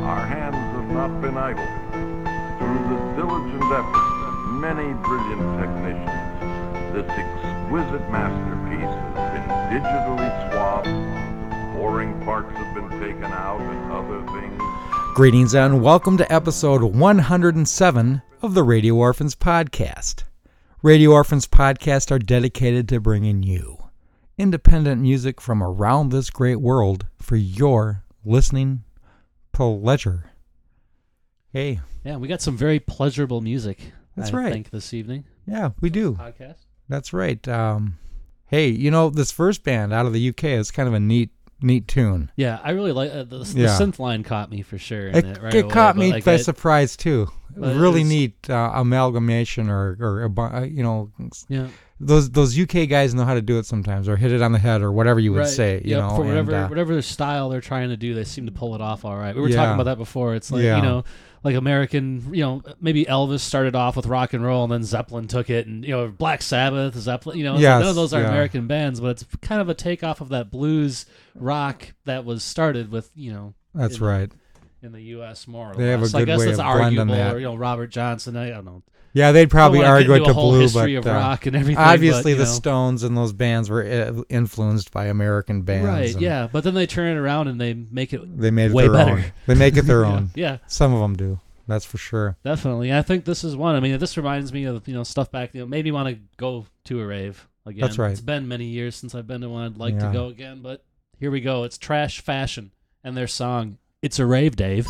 our hands have not been idle. Through the diligent efforts of many brilliant technicians, this exquisite masterpiece has been digitally swabbed, boring parts have been taken out, and other things. Greetings and welcome to episode 107 of the Radio Orphans Podcast. Radio Orphans Podcast are dedicated to bringing you independent music from around this great world for your listening pleasure. Hey. Yeah, we got some very pleasurable music. That's I right. think this evening. Yeah, we do. Podcast. That's right. Hey, you know, this first band out of the UK is kind of a neat tune. Yeah, I really like the synth line caught me for sure. It caught me by surprise too. Really neat amalgamation or you know. Yeah. Those UK guys know how to do it sometimes, or hit it on the head, or whatever you would say. You know, for whatever style they're trying to do, they seem to pull it off all right. We were talking about that before. It's like you know, like American, you know, maybe Elvis started off with rock and roll, and then Zeppelin took it, and you know, Black Sabbath, Zeppelin. You know, like none of those are American bands, but it's kind of a takeoff of that blues rock that was started with, you know. That's right. In the U.S. more or they less. Have a good I guess way that's of arguable. that. Or, you know, Robert Johnson. I don't know. Yeah, they'd probably argue it to blue, history but of rock and everything, obviously but, the Stones and those bands were influenced by American bands. Right, yeah, but then they turn it around and they make it way their better. Own. They make it their own. Yeah. Some of them do. That's for sure. Definitely. I think this is one. I mean, this reminds me of, you know, stuff back, you know, maybe want to go to a rave again. That's right. It's been many years since I've been to one. I'd like to go again, but here we go. It's Trash Fashion and their song, It's a Rave, Dave.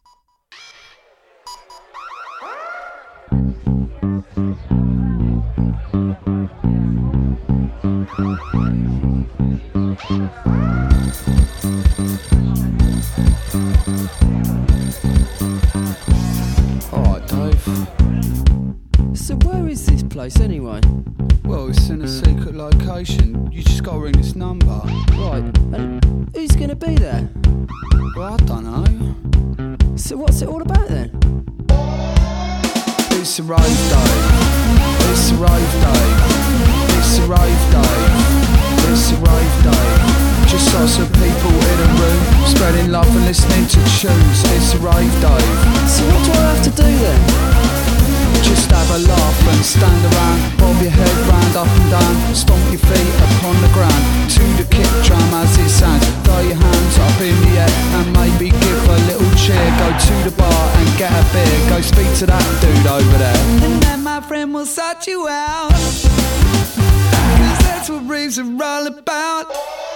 Alright, Dave. So where is this place anyway? Well, it's in a secret location. You just gotta ring this number. Right, and who's gonna be there? Well, I don't know. So what's it all about then? It's a rave day. It's a rave day. It's a rave day. It's a rave day. Just lots of people in a room, spreading love and listening to tunes. It's a rave day. So what do I have to do then? Just have a laugh and stand around, bob your head round, up and down, stomp your feet upon the ground, to the kick drum as it sounds, throw your hands up in the air and maybe give a little cheer, go to the bar and get a beer, go speak to that dude over there, and then my friend will sort you out, cause that's what raves are all about.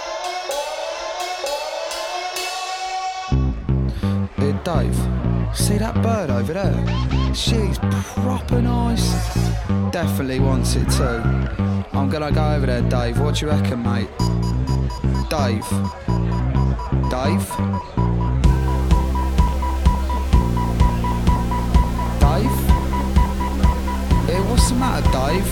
Hey Dave, see that bird over there? She's proper nice. Definitely wants it too. I'm gonna go over there, Dave. What do you reckon, mate? Dave? Dave? Dave? Hey, what's the matter, Dave?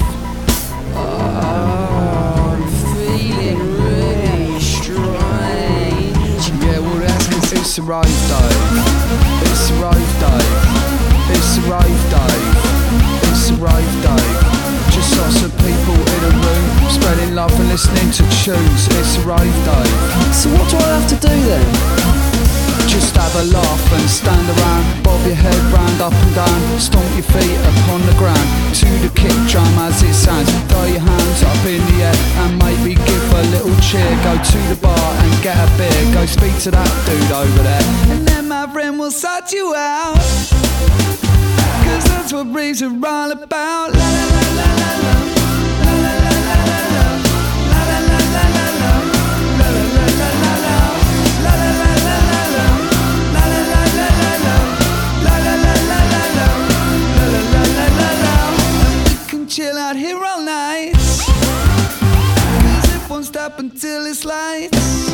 I'm feeling really strange. Yeah, well, it's a rave day. It's a rave day. It's a rave day. It's a rave day. Just lots of people in a room, spreading love and listening to tunes. It's a rave day. So what do I have to do then? Just have a laugh and stand around, bob your head round, up and down, stomp your feet upon the ground, to the kick drum as it sounds, throw your hands up in the air and maybe give a little cheer, go to the bar and get a beer, go speak to that dude over there, and then my friend will sort you out, cause that's what raves are all about. La la la la la la, la la la la la la, la la la la la la, la la la la la la, la la la la la la, la la la la la la, la la la la la la, la la la la la la. And we can chill out here all night, cause it won't stop until it's lights.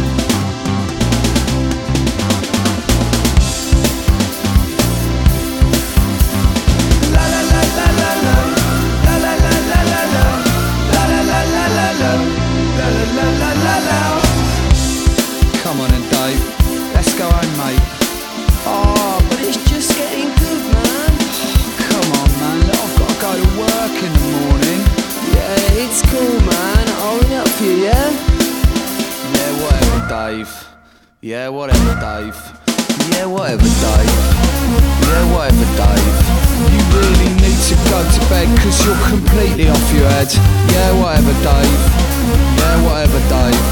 Come on in, Dave. Let's go home, mate. Oh, but it's just getting good, man. Come on, man. Look, I've got to go to work in the morning. Yeah, it's cool, man. I'll ring up for you, yeah? Yeah, whatever, Dave. Yeah, whatever, Dave. Yeah, whatever, Dave. Yeah, whatever, Dave. You really need to go to bed cause you're completely off your head. Yeah, whatever, Dave. Yeah, whatever, Dave.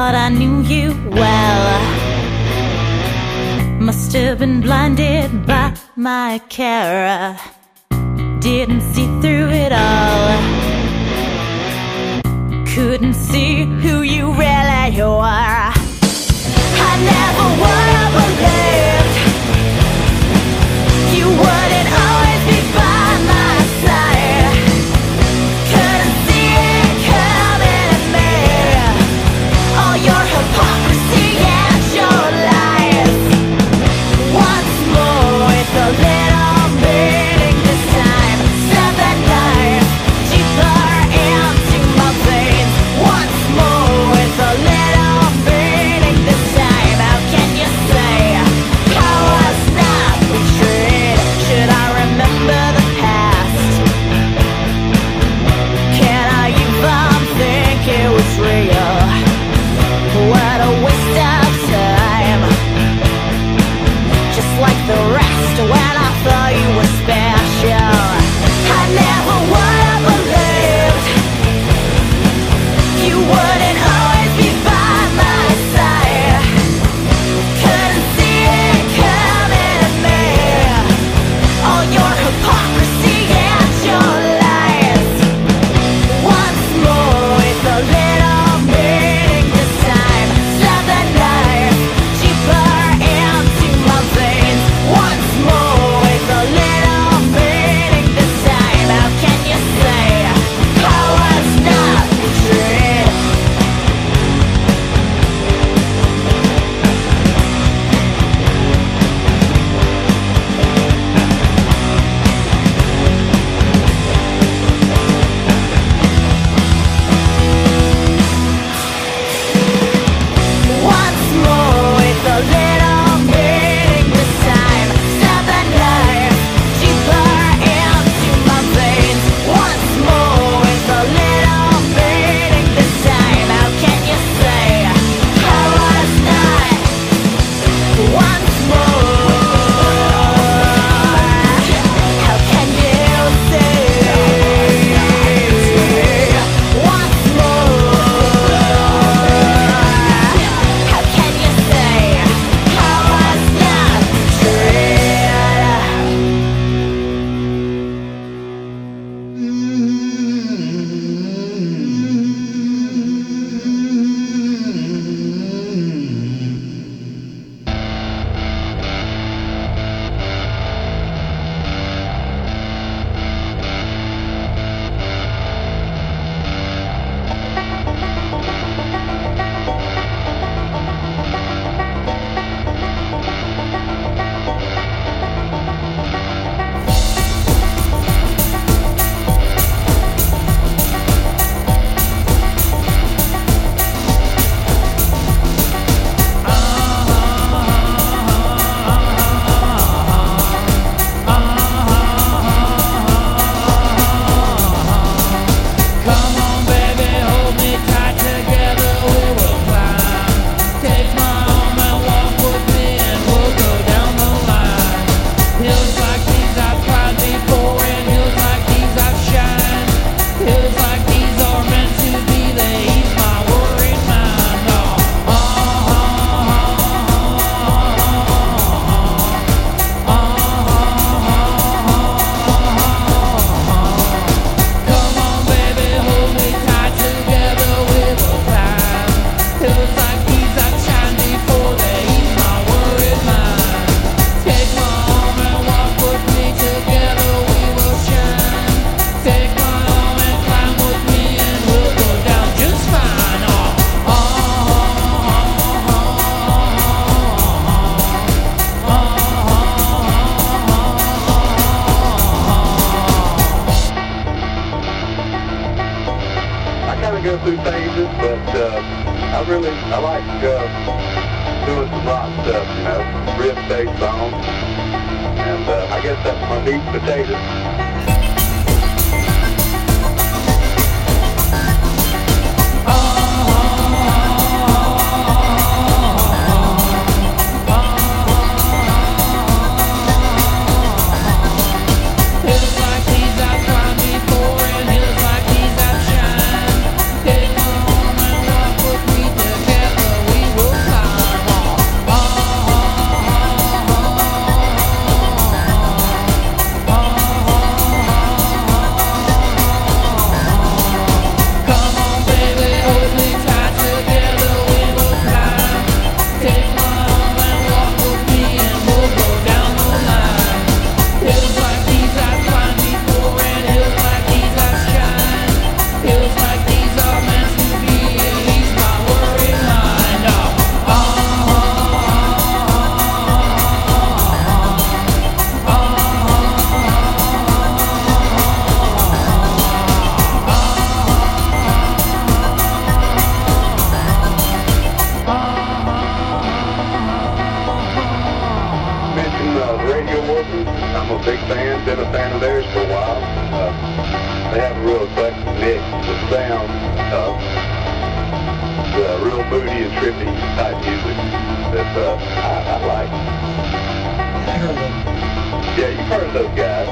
thought I knew you well. Must have been blinded by my care. Didn't see through it all. Couldn't see who you really are. I never would have believed you wouldn't always be by my side. Couldn't see it coming at me. All your hypocrisy and your lies. Once more with a little meaning this time. Stab that knife deeper into my veins. Once more with a little meaning this time. How can you say I was not betrayed? Should I remember the past? Can I even think it was real? What a waste of time. Just like the rest when I thought you were special. I never would have believed you wouldn't always be by my side. Couldn't see it coming at me. All your hypocrisy and your lies. Once more with a little meaning this time. Stab that knife deeper into my veins. Once more with a little meaning this time. How can you say I was not betrayed? Once more with a little meaning this time. Stab that knife deeper into my veins. Once more with a little meaning this time. How can you say I was not? Once more. How can you say once more? How can you say I was not betrayed? Come on, baby, hold me tight. Together we will climb. Take my arm and walk with me, and we'll go down the line. Hills like these I've climbed before, and hills like these I've shined. Hills like these are meant to be. They ease my worried mind. Come on, baby, hold me tight. Together we will climb. Hills like these I've shined before. They ease my worried mind. Take my arm and walk with me. Together we will shine. Take my arm and climb with me, and we'll go down just fine. I kind of go through phases, but I like doing some rock stuff, you know, riff based songs, and I guess that's my meat and potatoes. Hills like these I've climbed before, and hills like these I've shined. Take my arm and walk with me. Together been a fan of theirs for a while. They have a real eclectic mix of sound, real moody and trippy type music that I like. I heard them. Yeah, you've heard of those guys.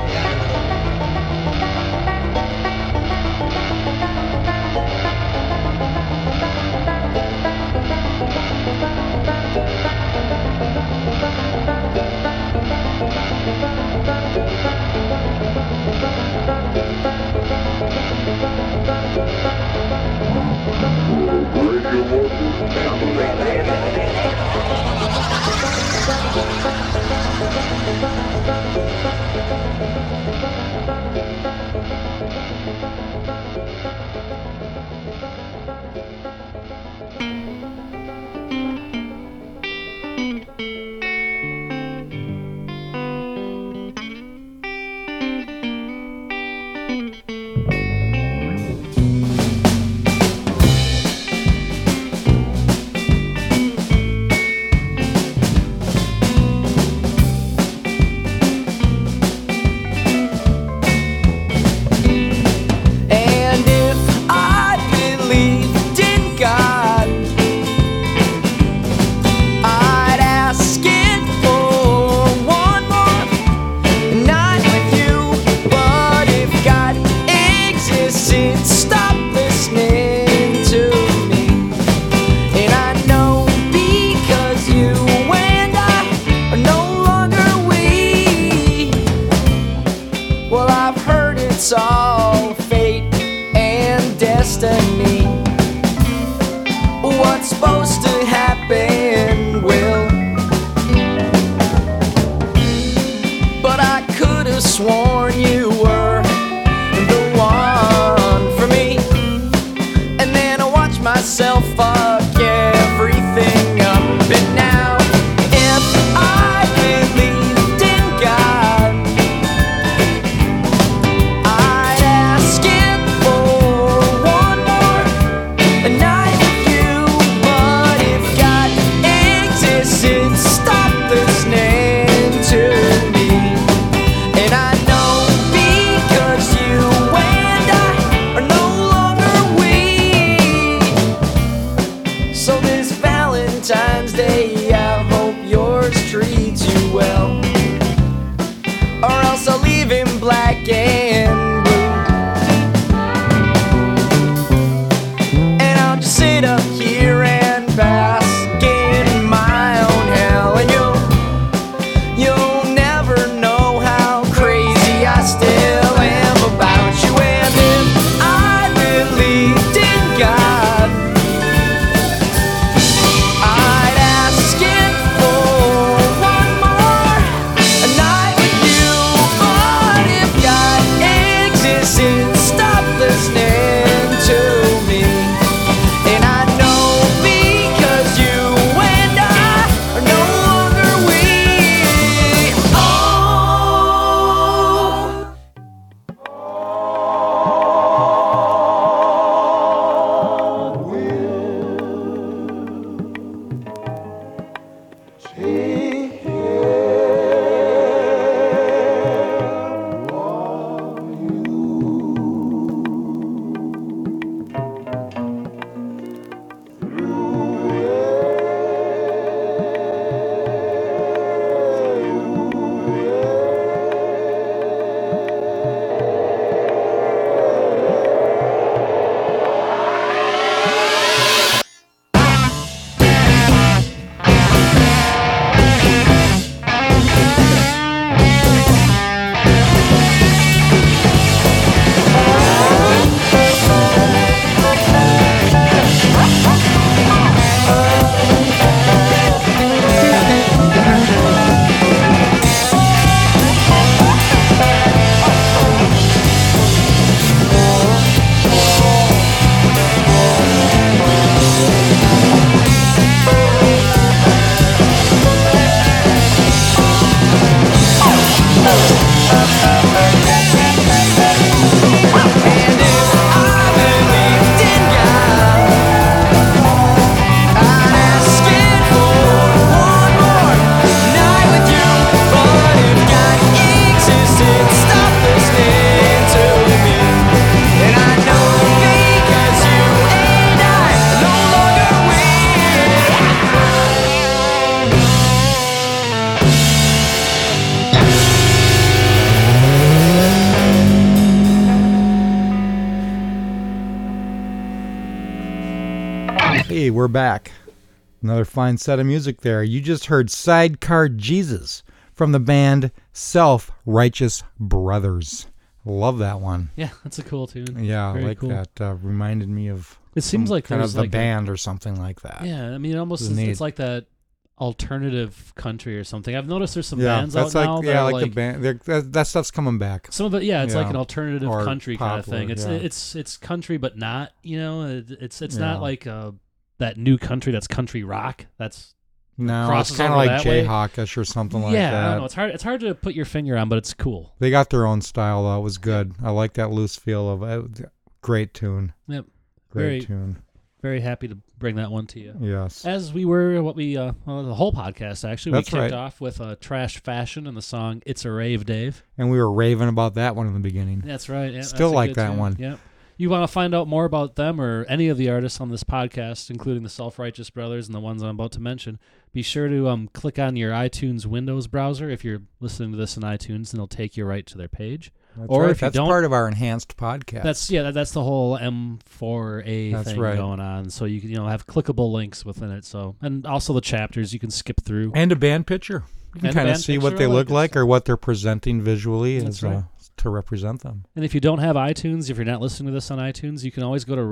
we're back. Another fine set of music there. You just heard Sidecar Jesus from the band Self-Righteous Brothers. Love that one. Yeah, that's a cool tune. Yeah, Very I like cool. that. Reminded me of It seems like kind of there's the like band or something like that. Yeah, I mean, it almost It's neat. it's like that alternative country or something. I've noticed there's some Yeah, bands that's out like now that yeah, are like the band. That stuff's coming back. some of it, yeah, it's like Yeah. an alternative Or country kind of popular, thing. It's yeah. it's country, but not. You know, it's Yeah. not like that new country that's country rock. That's No, crosses it's kind of over like that way. Jayhawkish or something like yeah, that. I don't know. It's hard. It's hard to put your finger on, but it's cool. They got their own style though. It was good. I like that loose feel of it. Great tune. Yep. Great tune. Very happy to bring that one to you. Yes. As we were, the whole podcast actually, That's we kicked right. off with Trash Fashion and the song "It's a Rave, Dave." And we were raving about that one in the beginning. That's right. Yeah, Still that's a like good that tune. one. Yep. You want to find out more about them or any of the artists on this podcast, including the Self-Righteous Brothers and the ones I'm about to mention, be sure to click on your iTunes Windows browser. If you're listening to this in iTunes, then it'll take you right to their page. That's or right. if you That's don't, part of our enhanced podcast. that's the whole M4A That's thing right. going on. So you can have clickable links within it. So and also the chapters you can skip through. And a band picture. You can And a kind of band see picture, what they all look that good like stuff. or what they're presenting visually That's as right. to represent them. And if you don't have iTunes, if you're not listening to this on iTunes, you can always go to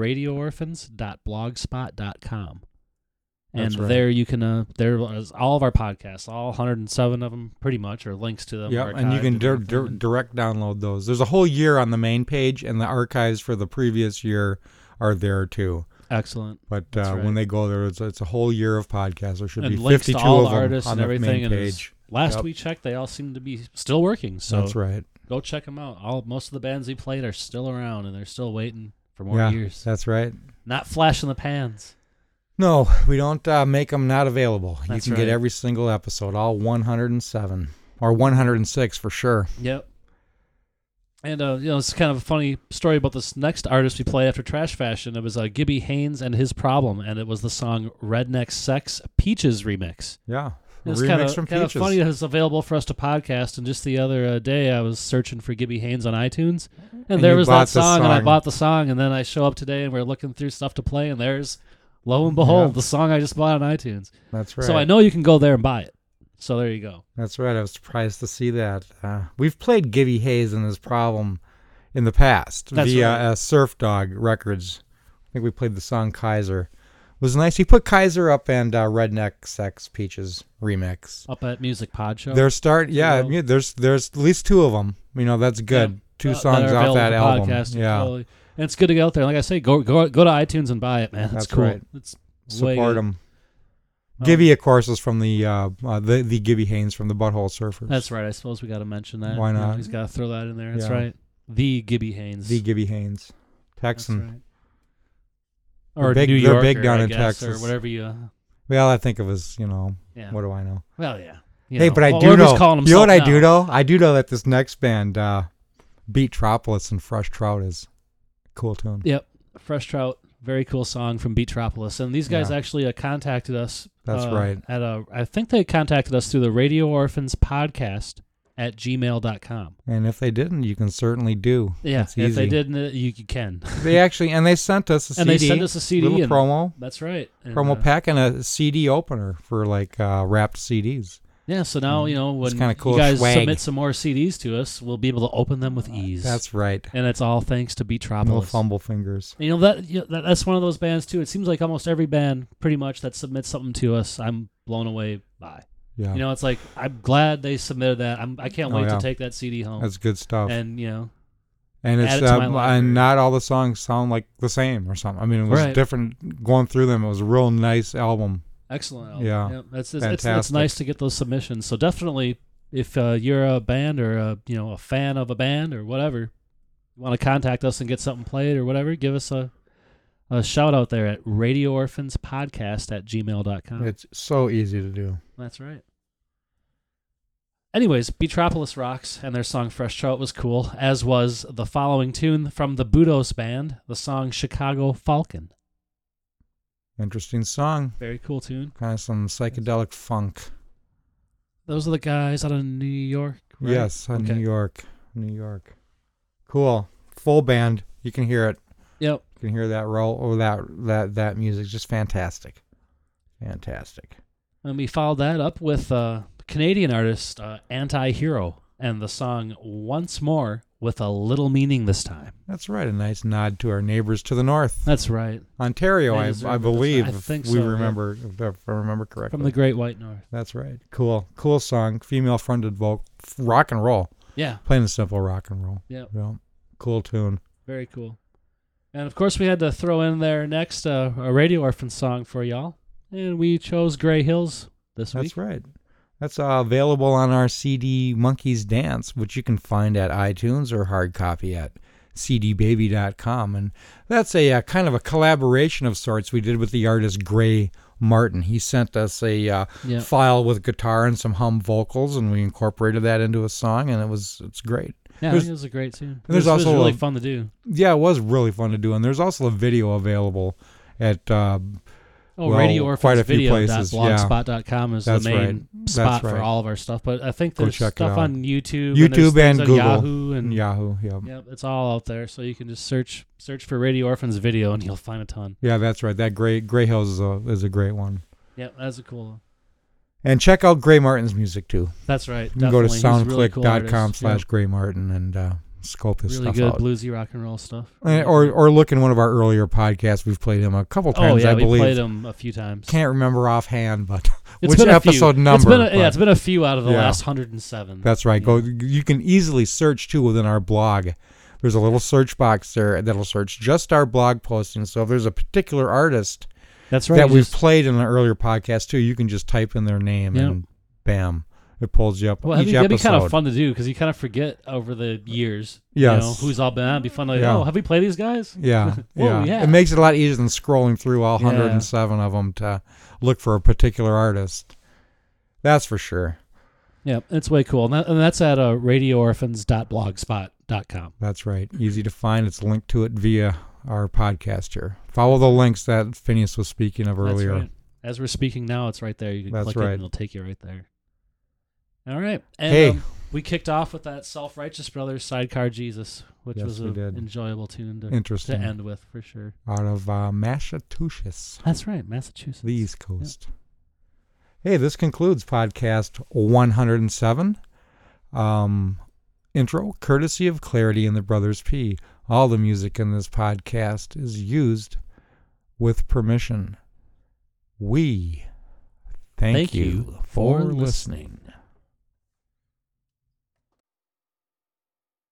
radioorphans.blogspot.com. And That's right. there you can, there is all of our podcasts, all 107 of them pretty much, or links to them. Yep, and you can archived and everything. direct download those. There's a whole year on the main page, and the archives for the previous year are there too. Excellent. But That's right. when they go there, it's a whole year of podcasts. There should And be links 52 to all of the them artists on and the everything. main And page. last Yep. we checked, they all seem to be still working. So That's right. go check them out. Most of the bands we played are still around, and they're still waiting for more Yeah, years. that's right. Not flash in the pans. No, we don't make them not available. That's you can right. get every single episode, all 107 or 106 for sure. Yep. And it's kind of a funny story about this next artist we play after Trash Fashion. It was Gibby Haynes and His Problem, and it was the song "Redneck Sex" Peaches remix. Yeah, It's remix from kind of Peaches. funny that it's available for us to podcast. And just the other day, I was searching for Gibby Haynes on iTunes, and there you was bought that the song, and I song. bought the song. And then I show up today, and we're looking through stuff to play, and there's, lo and behold, Yeah. the song I just bought on iTunes. That's right. So I know you can go there and buy it. So there you go. That's right. I was surprised to see that. We've played Gibby Hayes and His Problem in the past That's via right. Surf Dog Records. I think we played the song Kaiser. It was nice. He put Kaiser up and Redneck Sex Peaches remix. Up at Music Pod Show. There's Yeah. there's at least two of them. That's good. Yeah. Two That songs are off available that for album. podcasting, Yeah, totally. And it's good to get out there. Like I say, go to iTunes and buy it, man. It's That's cool. right. It's support way good. them. Oh. Gibby, of course, is from the Gibby Haynes from the Butthole Surfers. That's right. I suppose we got to mention that. Why not? He's got to throw that in there. That's Yeah. right. The Gibby Haynes. The Gibby Haynes, That's Texan. right. Or They're big- New they're Yorker, big down I in guess, Texas. or whatever you. Well, I think of as Yeah. what do I know? Well, yeah. You Hey, know, but I well, do whatever he's know. calling You know what I himself do now. know? I do know that this next band, Beat Tropolis and Fresh Trout, is a cool tune. Yep. Fresh Trout. Very cool song from Beatropolis. And these guys Yeah. actually contacted us. That's right. I think they contacted us through the Radio Orphans podcast at gmail.com. And if they didn't, you can certainly do. Yeah, It's if they easy. didn't, you can. They sent us a CD. And they sent us a CD little and- promo. That's right. And, Promo pack and a CD opener for wrapped CDs. Yeah, so now, when kinda cool you guys swag. submit some more CDs to us, we'll be able to open them with ease. That's right. And it's all thanks to No Beatropolis. fumble fingers. That's one of those bands, too. It seems like almost every band, pretty much, that submits something to us, I'm blown away by. Yeah. It's like, I'm glad they submitted that. I can't Oh, wait yeah. to take that CD home. That's good stuff. And, And add it's it to my library. and not all the songs sound like the same or something. I mean, it was Right. different going through them. It was a real nice album. excellent album. Yeah. It's Fantastic. nice to get those submissions. So definitely, if you're a band or a fan of a band or whatever, you want to contact us and get something played or whatever, give us a shout out there at radioorphanspodcast@gmail.com. It's so easy to do. That's right. Anyways, Beatropolis rocks, and their song Fresh Trout was cool, as was the following tune from the Budos Band, the song Chicago Falcon. Interesting song. Very cool tune. Kind of some psychedelic funk. Those are the guys out of New York, right? Yes, Okay. New York. Cool. Full band. You can hear it. Yep. You can hear that roll or that music. Just fantastic. Fantastic. And we followed that up with Canadian artist Anti-Hero and the song Once More with a Little Meaning This Time. That's right. A nice nod to our neighbors to the north. That's right. Ontario, I believe, if I remember correctly. From the Great White North. That's right. Cool song. Female-fronted vocal. Rock and roll. Yeah. Plain and simple rock and roll. Yep. Yeah. Cool tune. Very cool. And, of course, we had to throw in there next a Radio Orphan song for y'all. And we chose Grey Hills this week. That's right. That's available on our CD Monkeys Dance, which you can find at iTunes or hard copy at cdbaby.com. And that's a kind of a collaboration of sorts we did with the artist Gray Martin. He sent us a file with guitar and some hum vocals, and we incorporated that into a song, and it's great. Yeah, it was a great tune. It was also really fun to do. Yeah, it was really fun to do, and there's also a video available at Radio Orphans Video.blogspot.com is the main spot for all of our stuff. But I think there's stuff on YouTube. YouTube and Google. Yahoo. And Yahoo, yeah. Yep, it's all out there. So you can just search for Radio Orphans video and you'll find a ton. Yeah, that's right. That Grey Hills is a great one. Yeah, that's a cool one. And check out Gray Martin's music, too. That's right. You can go to soundclick.com/Gray Martin and scope this stuff out. Really good bluesy rock and roll stuff. Or look in one of our earlier podcasts. We've played him a couple times, I believe. we played him a few times. Can't remember offhand, but which been episode number. It's been a few out of the last 107. That's right. Yeah. You can easily search, too, within our blog. There's a little search box there that'll search just our blog postings. So if there's a particular artist that we've played in an earlier podcast, too, you can just type in their name and bam. It pulls you up each episode. That'd be kind of fun to do because you kind of forget over the years who's all been on. It'd be fun to have we played these guys? Yeah. Whoa, It makes it a lot easier than scrolling through all 107 of them to look for a particular artist. That's for sure. Yeah, it's way cool. And that's at radioorphans.blogspot.com. That's right. Easy to find. It's linked to it via our podcast here. Follow the links that Phineas was speaking of earlier. That's right. As we're speaking now, it's right there. You can click it and it'll take you right there. All right. And we kicked off with that Self-Righteous Brothers Sidecar Jesus, which was an enjoyable tune to end with for sure. Out of Massachusetts. That's right, Massachusetts. The East Coast. Yep. Hey, this concludes podcast 107. Intro, courtesy of Clarity and the Brothers P. All the music in this podcast is used with permission. We thank you for listening.